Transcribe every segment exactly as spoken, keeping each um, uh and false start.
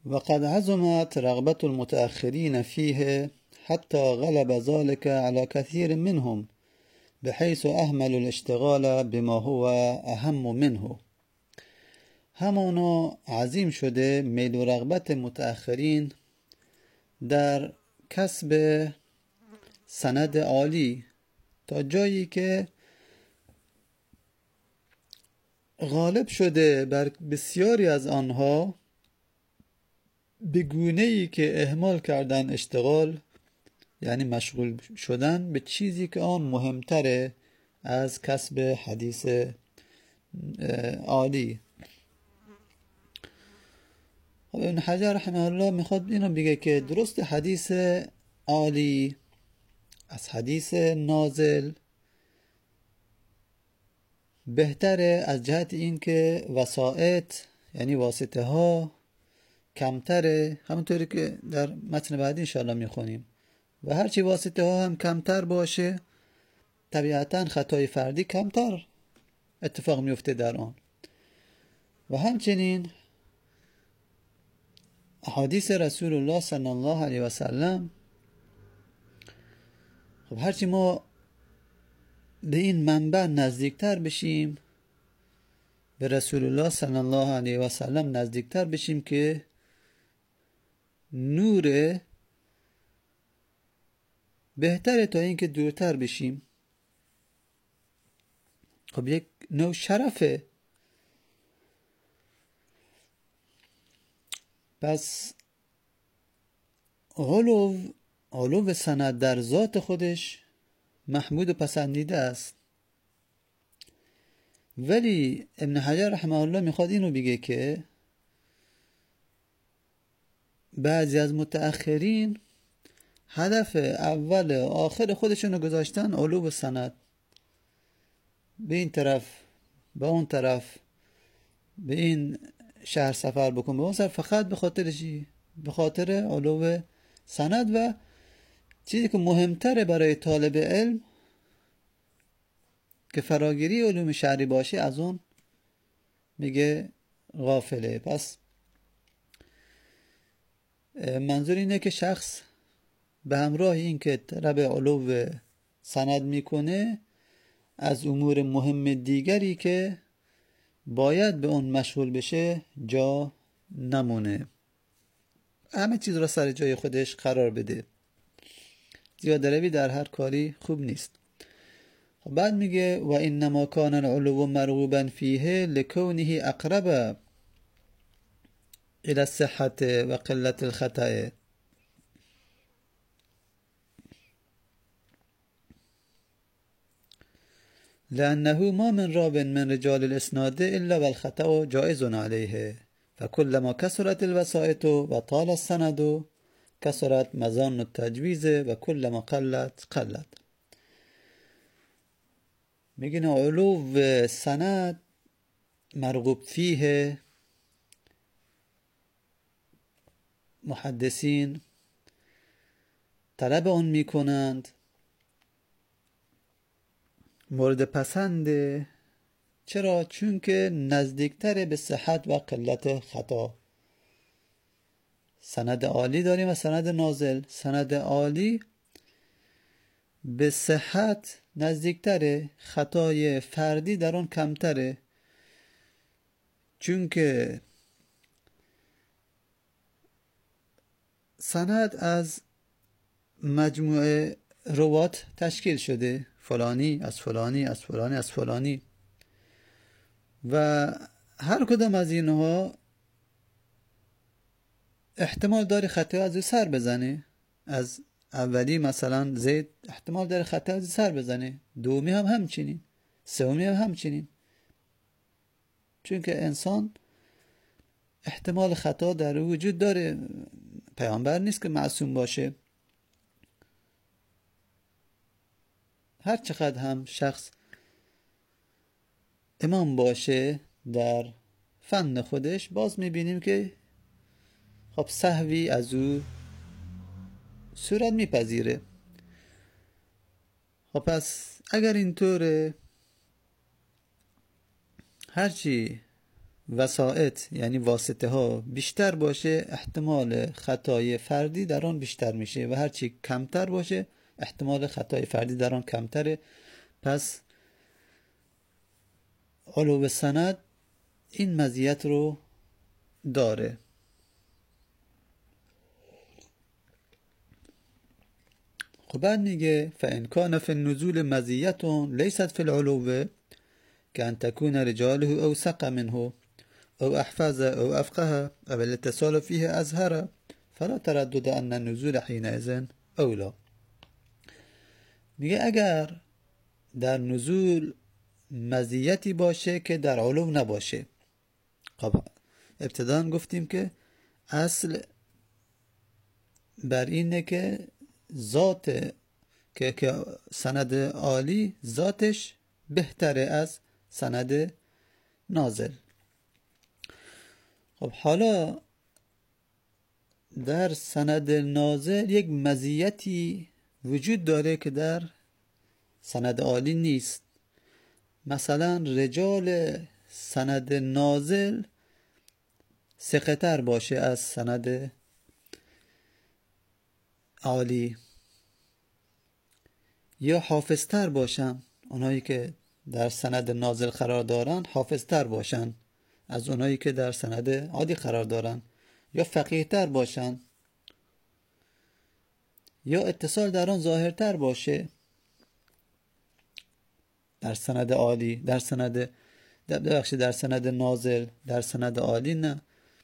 وقد عظمت رغبة المتأخرين فيه حتى غلب ذلك على كثير منهم بحيث أهملوا الاشتغال بما هو أهم منه. همانا عظیم شده میل و رغبت متأخرین در کسب سند عالی تا جایی که غالب شده بر بسیاری از آنها به گونه‌ای که اهمال کردن اشتغال، یعنی مشغول شدن به چیزی که آن مهمتره از کسب حدیث عالی. ابن حجر رحمه الله میخواد اینو بگه که درست حدیث عالی از حدیث نازل بهتره از جهت این که وسائط یعنی واسطه ها کمتره، همونطوری که در متن بعدی انشاءالله میخونیم، و هرچی واسطه ها هم کمتر باشه طبیعتا خطای فردی کمتر اتفاق میفته در آن. و همچنین احادیث رسول الله صلی الله علیه و سلم، خب هرچی ما به این منبع نزدیکتر بشیم، به رسول الله صلی الله علیه و سلم نزدیکتر بشیم که نور بهتره تا اینکه دورتر بشیم. خب یک نوع شرفه. پس علو علو سند در ذات خودش محمود و پسندیده است، ولی ابن حجر رحمه الله میخواد اینو بگه که بعضی از متأخرین هدف اول و آخر خودشونو گذاشتن علو سند، به این طرف به اون طرف، به این شهر سفر بکن به اون سفر، فقط به خاطر چی؟ به خاطر علو سند. و چیزی که مهمتره برای طالب علم که فراگیری علوم شرعی باشه از اون میگه غافله. پس منظور اینه که شخص به همراه این که طلب علو سند میکنه از امور مهم دیگری که باید به اون مشغول بشه جا نمونه، همه چیز را سر جای خودش قرار بده. زیاده روی در هر کاری خوب نیست. خب بعد میگه و انما کان العلو مرغوبا فیه لکونه اقرب الى الصحة و قلت الخطأ. لأنه ما من راو من رجال الاسناد الا والخطأ جائز عليه فكلما كثرت الوسائط وطال السند كثرت مظان التجویز و كلما قلت قلت. میگن علو سند مرغوب فیه، محدثین طلب اون میکنند، مورد پسنده. چرا؟ چون که نزدیکتر به صحت و قلت خطا. سند عالی داریم و سند نازل. سند عالی به صحت نزدیکتره، خطای فردی در آن کمتره، چون که سند از مجموعه روات تشکیل شده، فلانی از فلانی از فلانی از فلانی، و هر کدام از اینها احتمال داره خطا از سر بزنه. از اولی مثلا زید احتمال داره خطا از سر بزنه، دومی هم همچنین، سومی هم همچنین، چون که انسان احتمال خطا در وجود داره. پیامبر نیست که معصوم باشه. هر چقدر هم شخص امام باشه در فن خودش، باز میبینیم که خب سهوی از او صورت میپذیره. خب پس اگر اینطوره، هرچی وسائط یعنی واسطه ها بیشتر باشه، احتمال خطای فردی در آن بیشتر میشه و هرچی کمتر باشه احتمال خطای فردی در آن کمتره. پس علو سند این مزیت رو داره. خب بعد میگه فإن كان في النزول مزیت لیست في العلو كأن تكون رجاله أوثق منه أو أحفظ أو أفقه أو الاتصال فيه أزهر فلا تردد أن النزول حينئذ أولى. میگه اگر در نزول مزیتی باشه که در علو نباشه. خب ابتداً گفتیم که اصل بر اینه که ذات که, که سند عالی ذاتش بهتره از سند نازل. خب حالا در سند نازل یک مزیتی وجود داره که در سند عالی نیست. مثلا رجال سند نازل ثقه‌تر باشه از سند عالی، یا حافظتر باشن، اونایی که در سند نازل قرار دارن حافظتر باشن از اونایی که در سند عادی قرار دارن، یا فقیه‌تر باشن، یا اتصال در آن ظاهرتر باشه در سند عالی. در سند ببخشید در سند نازل، در سند عالی نه،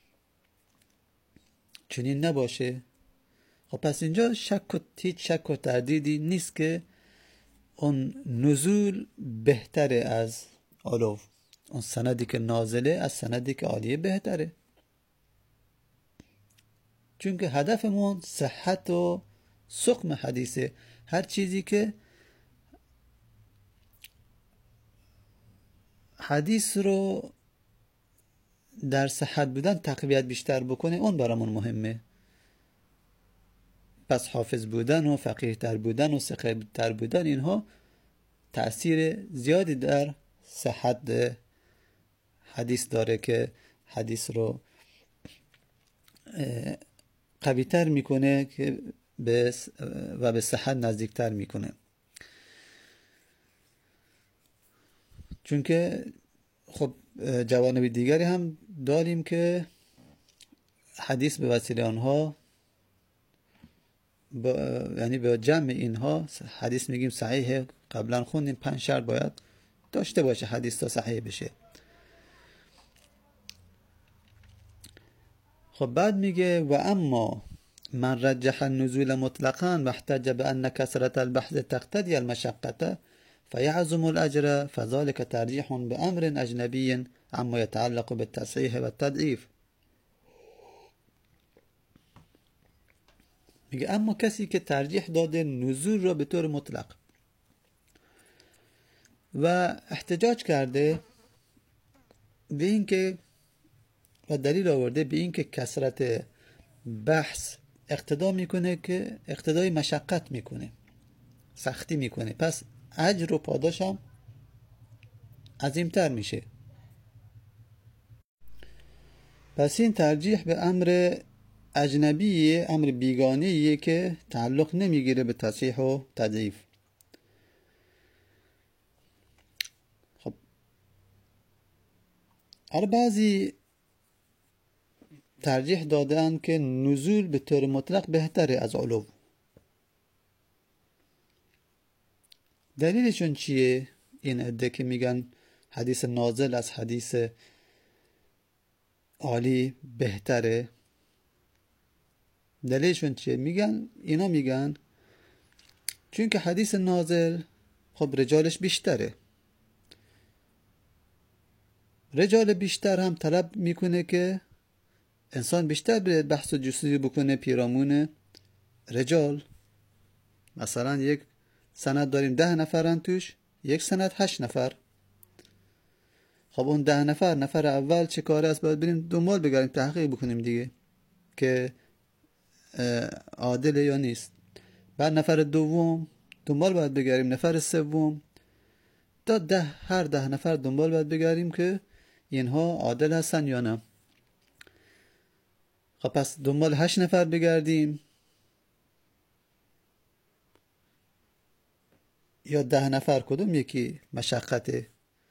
چنین نباشه. خب پس اینجا شک و هیچ شک و تردیدی نیست که اون نزول بهتره از علو، اون سندی که نازله از سندی که عالیه بهتره، چون که هدفمون صحت و سقم حدیثه. هر چیزی که حدیث رو در صحت بودن تقویت بیشتر بکنه اون برامون مهمه. پس حافظ بودن و فقیه تر بودن و ثقه تر بودن اینها تأثیر زیادی در صحت حدیث داره که حدیث رو قوی تر میکنه که به و به صحت نزدیک تر میکنه. چون که خب جوانب دیگری هم داریم که حدیث به وسیله آنها با یعنی به جمع اینها حدیث میگیم صحیحه. قبلا خوندیم پنج شرط باید داشته باشه حدیث تا صحیح بشه. خب بعد میگه و اما من رجح النزول مطلقا واحتج بأن كثرة البحث تقتضي المشقة فيعظم الأجر فذلك ترجيح بأمر أجنبي عما يتعلق بالتصحيح والتضعيف. میگه اما کسی که ترجیح داده نزول را به طور مطلق و احتجاج کرده به این که و دلیل آورده به این که کثرت بحث اقتدا میکنه که اقتدای مشقت میکنه، سختی میکنه، پس اجر و پاداش هم عظیمتر میشه. پس این ترجیح به امر اجنبیه، امر بیگانه‌ایه که تعلق نمیگیره به تصحیح و تضعیف. خب حالا بعضی ترجیح دادن که نزول به طور مطلق بهتره از علو. دلیلشون چیه؟ این عده که میگن حدیث نازل از حدیث عالی بهتره، دلیلشون چیه؟ میگن اینا میگن چون که حدیث نازل خب رجالش بیشتره، رجال بیشتر هم طلب میکنه که انسان بیشتر به بحث و جستجو بکنه پیرامون رجال. مثلا یک سند داریم ده نفرن توش، یک سند هشت نفر. خب اون ده نفر نفر اول چه کاره است؟ باید بریم دنبال بگردیم تحقیق بکنیم دیگه که عادله یا نیست. بعد نفر دوم دنبال باید بگردیم، نفر سوم تا ده هر ده نفر دنبال باید بگردیم که اینها عادل هستن یا نه. خب پس دنبال هشت نفر بگردیم یا ده نفر؟ کدوم یکی مشقته؟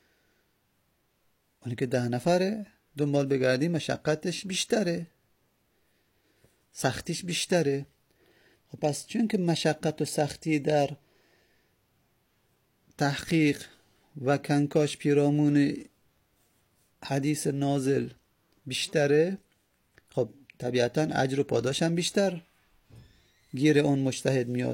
اونی که ده نفره دنبال بگردیم مشقتش بیشتره، سختیش بیشتره. خب پس چون که مشقت و سختی در تحقیق و کنکاش پیرامون حدیث نازل بیشتره، خب طبیعتا اجر و پاداش هم بیشتر گیر اون مجتهد میاد.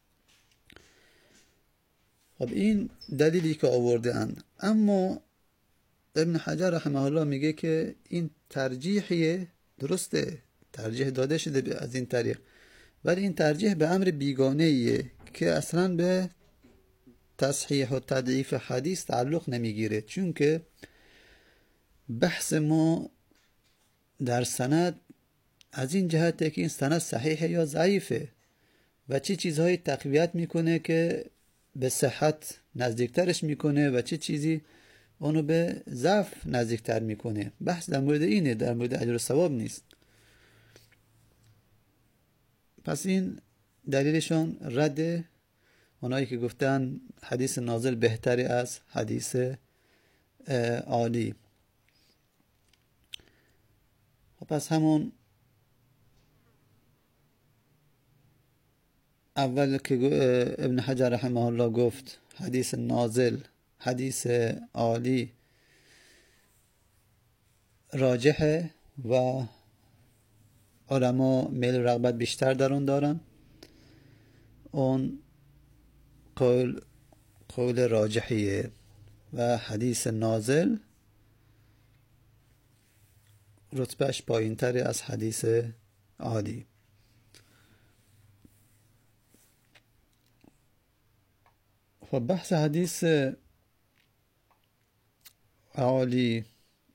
خب این دلیلی که آورده اند. اما ابن حجر رحمه الله میگه که این ترجیحیه، درسته ترجیح داده شده از این طریق، ولی این ترجیح به امر بیگانه ایه که اصلا به تصحیح و تضعیف حدیث تعلق نمیگیره. چون که بحث ما در سند از این جهته که این سند صحیحه یا ضعیفه و چه چیزهایی تقویت میکنه که به صحت نزدیکترش میکنه و چه چیزی اونو به ضعف نزدیکتر میکنه. بحث در مورد اینه، در مورد اجر و ثواب نیست. پس این دلیلشون رد اونایی که گفتن حدیث نازل بهتری از حدیث عالی. پس همون اول که ابن حجر رحمه الله گفت حدیث نازل حدیث عالی راجحه و علما میل رغبت بیشتر در اون دارن، اون قول قول راجحیه و حدیث نازل رتبهش پایین تری از حدیث عالی. خب بحث حدیث عالی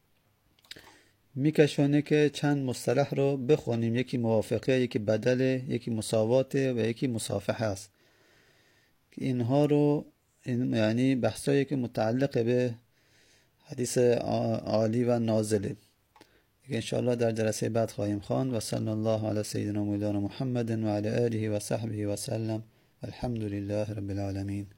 میکشونه که چند مصطلح رو بخونیم، یکی موافقه، یکی بدله، یکی مساواته و یکی مصافحه است. اینها رو این یعنی بحثایی که متعلق به حدیث عالی و نازله که انشاءالله در جلسه بعد خواهیم خواند. و صلی الله علی سیدنا مولانا محمد و علی آله و صحبه و سلم. الحمد لله رب العالمین.